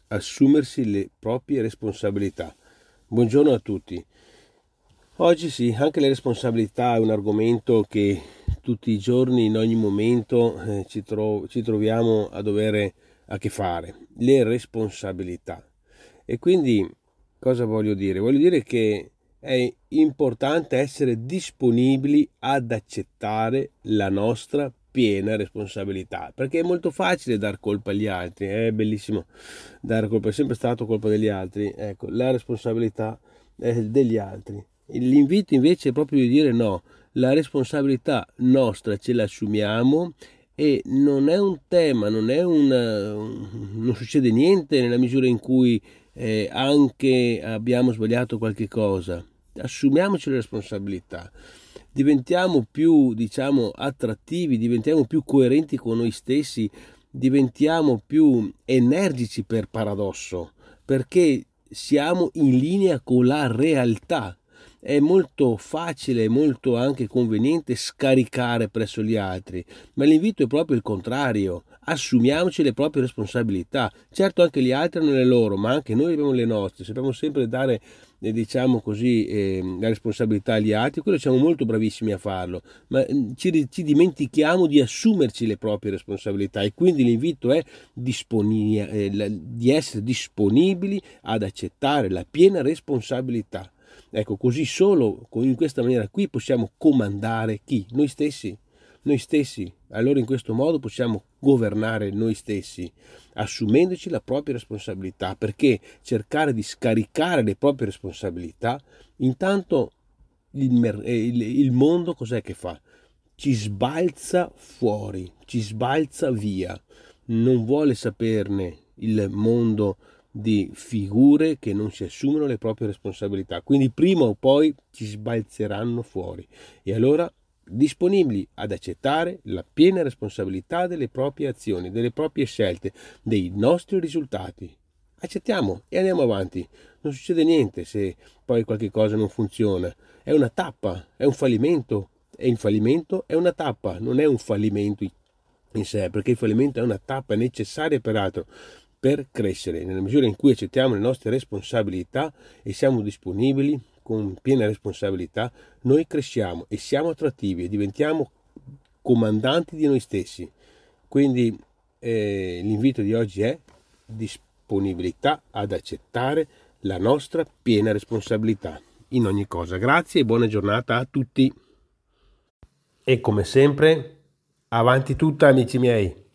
assumersi le proprie responsabilità. Buongiorno a tutti. Oggi sì, anche le responsabilità è un argomento che tutti i giorni, in ogni momento, ci troviamo a dovere a che fare. Le responsabilità. E quindi cosa voglio dire? Voglio dire che è importante essere disponibili ad accettare la nostra piena responsabilità, perché è molto facile dar colpa agli altri, è bellissimo dare colpa, è sempre stato colpa degli altri, ecco, la responsabilità è degli altri. L'invito invece è proprio di dire no, la responsabilità nostra ce la assumiamo e non è un tema, non succede niente nella misura in cui anche abbiamo sbagliato qualche cosa. Assumiamoci le responsabilità, diventiamo più, diciamo, attrattivi, diventiamo più coerenti con noi stessi, diventiamo più energici per paradosso, perché siamo in linea con la realtà. È molto facile, molto anche conveniente scaricare presso gli altri, ma l'invito è proprio il contrario. Assumiamoci le proprie responsabilità. Certo, anche gli altri hanno le loro, ma anche noi abbiamo le nostre. Sappiamo sempre dare, diciamo così, la responsabilità agli altri, quello siamo molto bravissimi a farlo, ma ci dimentichiamo di assumerci le proprie responsabilità e quindi l'invito è di essere disponibili ad accettare la piena responsabilità. Ecco, così solo in questa maniera qui possiamo comandare chi? Noi stessi. Noi stessi. Allora in questo modo possiamo governare noi stessi, assumendoci la propria responsabilità, perché cercare di scaricare le proprie responsabilità, intanto il mondo cos'è che fa? Ci sbalza fuori, ci sbalza via, non vuole saperne il mondo di figure che non si assumono le proprie responsabilità, quindi prima o poi ci sbalzeranno fuori e allora disponibili ad accettare la piena responsabilità delle proprie azioni, delle proprie scelte, dei nostri risultati. Accettiamo e andiamo avanti. Non succede niente se poi qualche cosa non funziona. È una tappa, è un fallimento e il fallimento è una tappa, non è un fallimento in sé, perché il fallimento è una tappa necessaria peraltro per crescere. Nella misura in cui accettiamo le nostre responsabilità e siamo disponibili con piena responsabilità, noi cresciamo e siamo attrattivi e diventiamo comandanti di noi stessi. Quindi l'invito di oggi è disponibilità ad accettare la nostra piena responsabilità in ogni cosa. Grazie e buona giornata a tutti. E come sempre, avanti tutta amici miei.